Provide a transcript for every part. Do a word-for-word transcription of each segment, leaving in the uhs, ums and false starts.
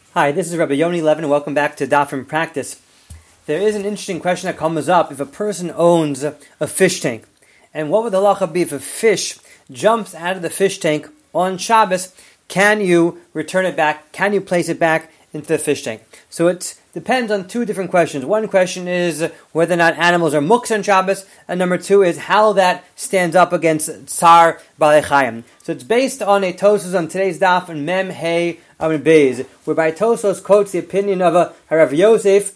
Hi, this is Rabbi Yoni Levin, and welcome back to Daf in Practice. There is an interesting question that comes up if a person owns a, a fish tank. And what would the halacha be if a fish jumps out of the fish tank on Shabbos? Can you return it back? Can you place it back into the fish tank? So it depends on two different questions. One question is whether or not animals are muksa on Shabbos, and number two is how that stands up against Tsar Balei Chayim. So it's based on a Tosfos on today's daf in Mem Hey Amud Beis, whereby Tosfos quotes the opinion of a Rav Yosef.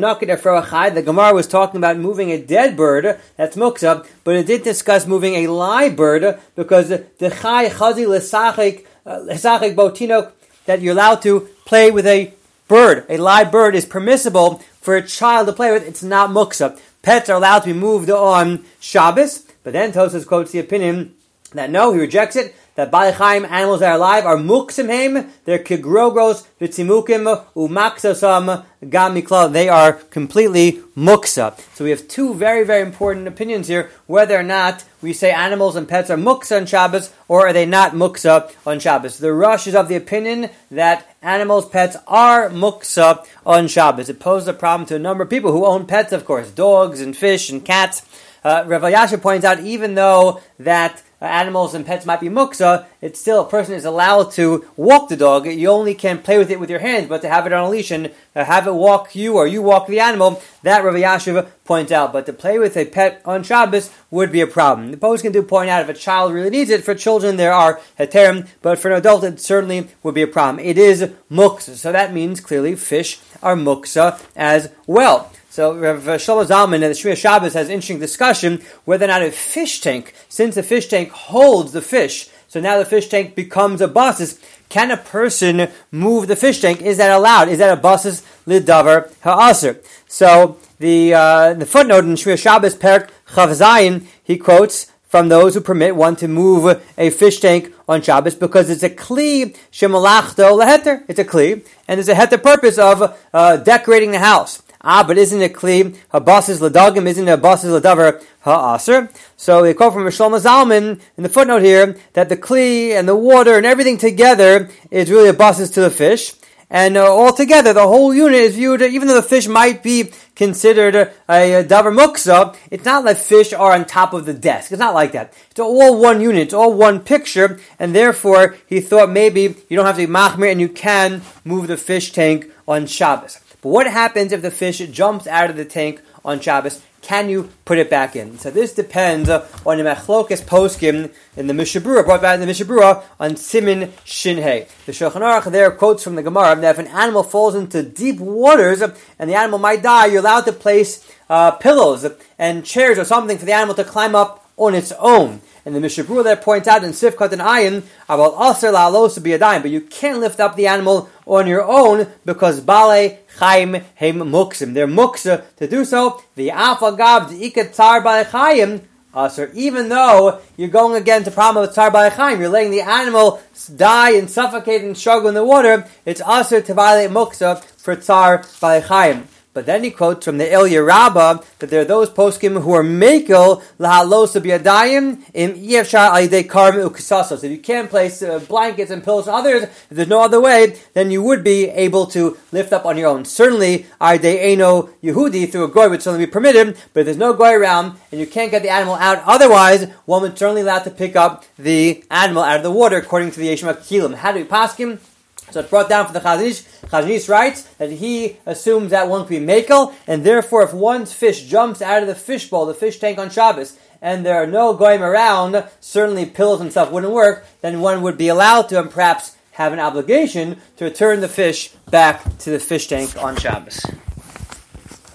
The Gemara was talking about moving a dead bird, that's muksa, but it did discuss moving a live bird because the chai chazi lesachik lesachik botinok, that you're allowed to play with a bird. A live bird is permissible for a child to play with. It's not muksa. Pets are allowed to be moved on Shabbos, but then Tosfos quotes the opinion that no, he rejects it, that Balei Chayim, animals that are alive, are muksim heim, they're kigrogros, v'tzimukim, umaksosam, gam mikla, they are completely muksa. So we have two very, very important opinions here, whether or not we say animals and pets are muksa on Shabbos, or are they not muksa on Shabbos. The Rush is of the opinion that animals, pets are muksa on Shabbos. It poses a problem to a number of people who own pets, of course, dogs and fish and cats. Uh, Rav Elyashiv points out, even though that uh, animals and pets might be muksa, it's still a person is allowed to walk the dog. You only can play with it with your hands, but to have it on a leash and uh, have it walk you or you walk the animal, that Rav Elyashiv points out. But to play with a pet on Shabbos would be a problem. The poskim do point out if a child really needs it. For children there are heterim, but for an adult it certainly would be a problem. It is muksa, so that means clearly fish are muksa as well. So Rav Shlomo Zalman in the Shmir Shabbos has an interesting discussion whether or not a fish tank, since the fish tank holds the fish, so now the fish tank becomes a basis, can a person move the fish tank? Is that allowed? Is that a basis lidavar ha'aser? So the uh, the footnote in Shmir Shabbos Perek Chav Zayin, he quotes from those who permit one to move a fish tank on Shabbos because it's a kli shemalachto leheter. It's a kli, and there's a heter purpose of uh, decorating the house. Ah, but isn't it kli habasis ladagim? Isn't it habasis ladavar ha'aser? So they quote from Shlomo Zalman in the footnote here that the kli and the water and everything together is really a basis to the fish, and uh, altogether the whole unit is viewed. Even though the fish might be considered a, a davar muksa, it's not like fish are on top of the desk. It's not like that. It's all one unit. It's all one picture, and therefore he thought maybe you don't have to be machmir and you can move the fish tank on Shabbos. But what happens if the fish jumps out of the tank on Shabbos? Can you put it back in? So this depends uh, on the Machlokas poskim in the Mishnah Berurah, brought back in the Mishnah Berurah on Simin Shin Hey. The Shulchan Aruch there quotes from the Gemara that if an animal falls into deep waters and the animal might die, you're allowed to place uh, pillows and chairs or something for the animal to climb up on its own. And the Mishnah Berurah there points out in Sifkat and Ayin about Aser la'alos biyadayim, but you can't lift up the animal on your own because Balei Chayim heim muksim. They're muksa to do so. The afagav di'ikat tzar Balei Chayim aser. Even though you're going against the problem of tzar Balei Chayim, you're letting the animal die and suffocate and struggle in the water. It's aser to violate muksa for tzar Balei Chayim. But then he quotes from the Ilya Rabbah that there are those poskim who are mekel lahalosa biyadayim im yefshar alidei karm ukisasos. If you can't place uh, blankets and pillows and others, if there's no other way, then you would be able to lift up on your own. Certainly, alidei eno Yehudi through a goy would certainly be permitted, but if there's no goy around and you can't get the animal out, otherwise, one would certainly allowed to pick up the animal out of the water according to the Yeshua Kilim. How do we paskim? So it's brought down from the Chazon Ish. Chazon Ish writes that he assumes that one can be mekel, and therefore if one's fish jumps out of the fish bowl, the fish tank on Shabbos, and there are no going around, certainly pillows and stuff wouldn't work, then one would be allowed to and perhaps have an obligation to return the fish back to the fish tank on Shabbos.